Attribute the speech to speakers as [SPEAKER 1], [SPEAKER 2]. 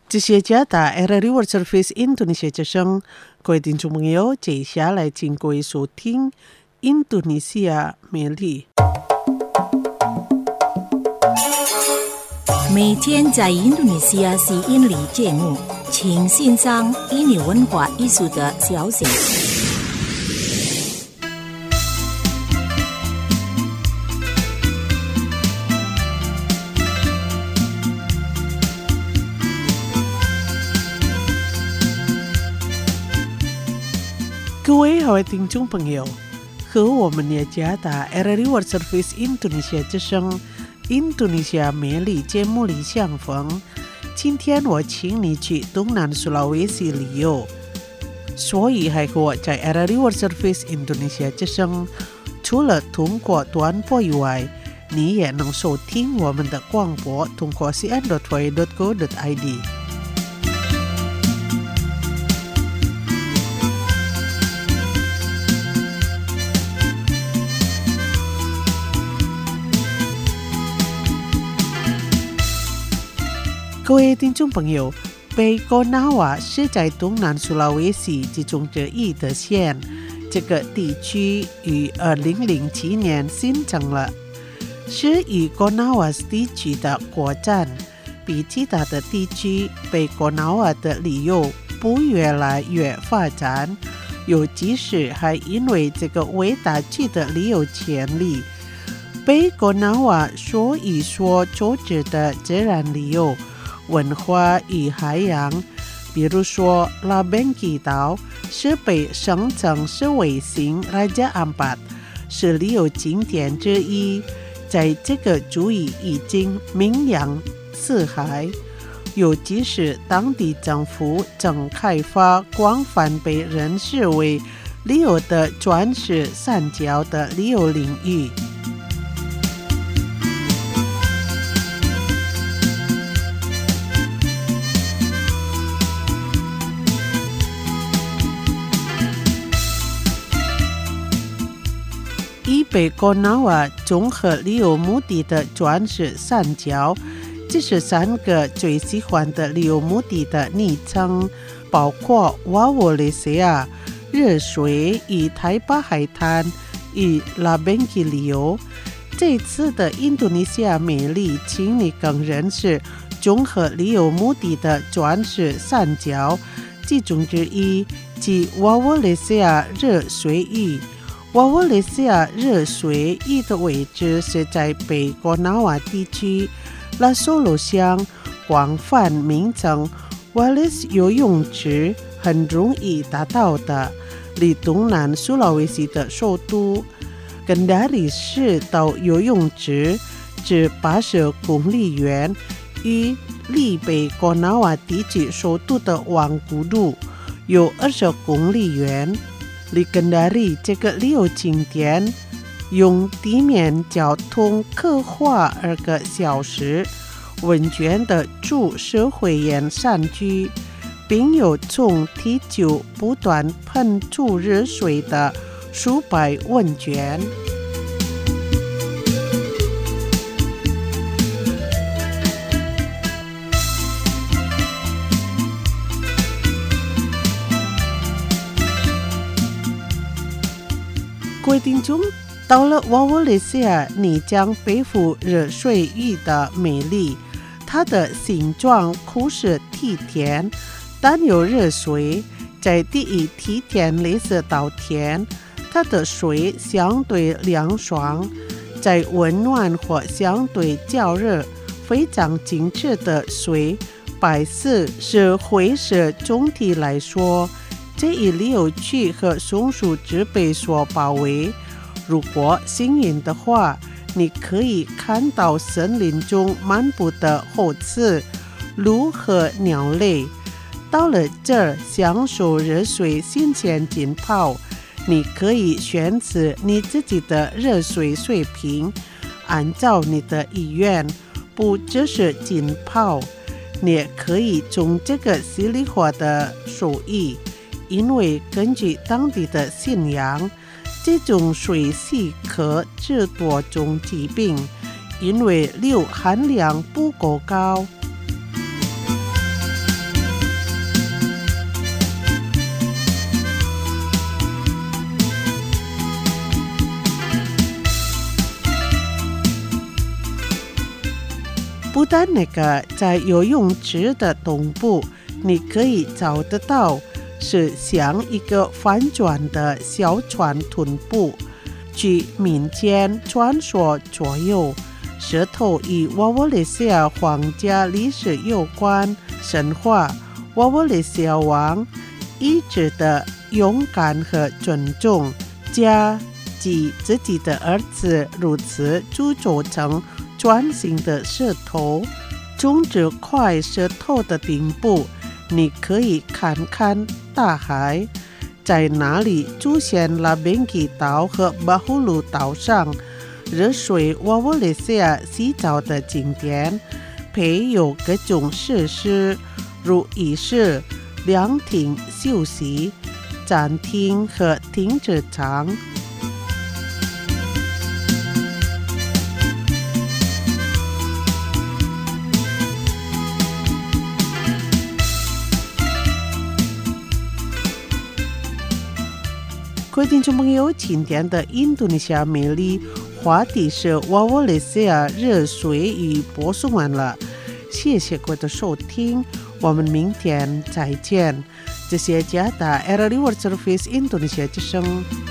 [SPEAKER 1] 这些加打 RRI World Service Indonesia 之声，各位听众朋友，接下来请各位收听印度尼西亚美丽。
[SPEAKER 2] 每天在印度尼西亚是印尼节目，请欣赏印尼文化艺术的消息。
[SPEAKER 1] 各位好听众朋友，和我们的加打 RRI World Service Indonesia 之声印度尼西亚美丽节目里相逢。今天我请你去东南苏拉威西旅游，所以还和我在 RRI World Service Indonesia 之声，除了通过短波以外，你也能收听我们的广播，通过 cn.y.go.id。各位听众朋友，北哥纳瓦是在东南苏拉威西其中之一的县，这个地区于2007年新成了，是以哥纳瓦地区的国站。比其他的地区，北哥纳瓦的旅游不越来越发展，尤其是还因为这个伟大区的旅游潜力，北哥纳瓦所以说组织的自然旅游文化与海洋，比如说拉本基岛是被声称是卫星Raja Ampat，是旅游景点之一，在这个区域已经名扬四海，尤其是当地政府正开发广泛被认识为旅游的钻石三角的旅游领域。以北哥纳瓦综合旅游目的的钻石三角，这是3个最喜欢的旅游目的的昵称，包括瓦沃雷西亚、热水与台巴海滩与拉本基旅游。这次的印度尼西亚美丽，请你更认识综合旅游目的的钻石三角，其中之一即瓦沃雷西亚热水域。瓦沃雷西亚热水域的位置是在北哥纳瓦地区拉索罗乡，广泛名称瓦雷斯游泳池很容易达到的，离东南苏拉威西的首都根达里市到游泳池只80公里远，与离北哥纳瓦地区首都的旺古路有20公里远。离根达里这个旅游景点用地面交通可花2个小时，温泉的主社会沿山区，并有从地球不断喷出热水的数百温泉。各位听众，到了瓦沃雷西亚，你将背负热水域的美丽。它的形状酷似梯田，但有热水，在第一梯田类似稻田。它的水相对凉爽，在温暖或相对较热，非常精致的水，白色是灰色。总体来说，这一旅游区和松树植被所包围。如果幸运的话，你可以看到森林中漫步的猴子、鹿和鸟类。到了这儿，享受热水新鲜浸泡，你可以选择你自己的热水水平，按照你的意愿，不只是浸泡，你也可以从这个稀里哗的受益。因为根据当地的信仰，这种水洗可治多种疾病，因为硫含量不够高。 丹那个在游泳池的东部，你可以找得到是像一个翻转的小船臀部。据民间传说左右，石头与瓦沃雷西亚皇家历史有关。神话瓦沃雷西亚王一直的勇敢和尊重，将自己的儿子如此铸作成砖形的石头。从这块石头的顶部，你可以看看大海。在那里出现了边基岛和巴呼鲁岛上热水瓦沃雷西亚洗澡的景点，配有各种设施，如浴室、凉亭休息、餐厅和停车场。各位听众朋友，今天的印度尼西亚美丽话题是瓦沃雷西亚热水与播送完了，谢谢各位的收听，我们明天再见。这是加拿大 RRI World Service 印度尼西亚之声。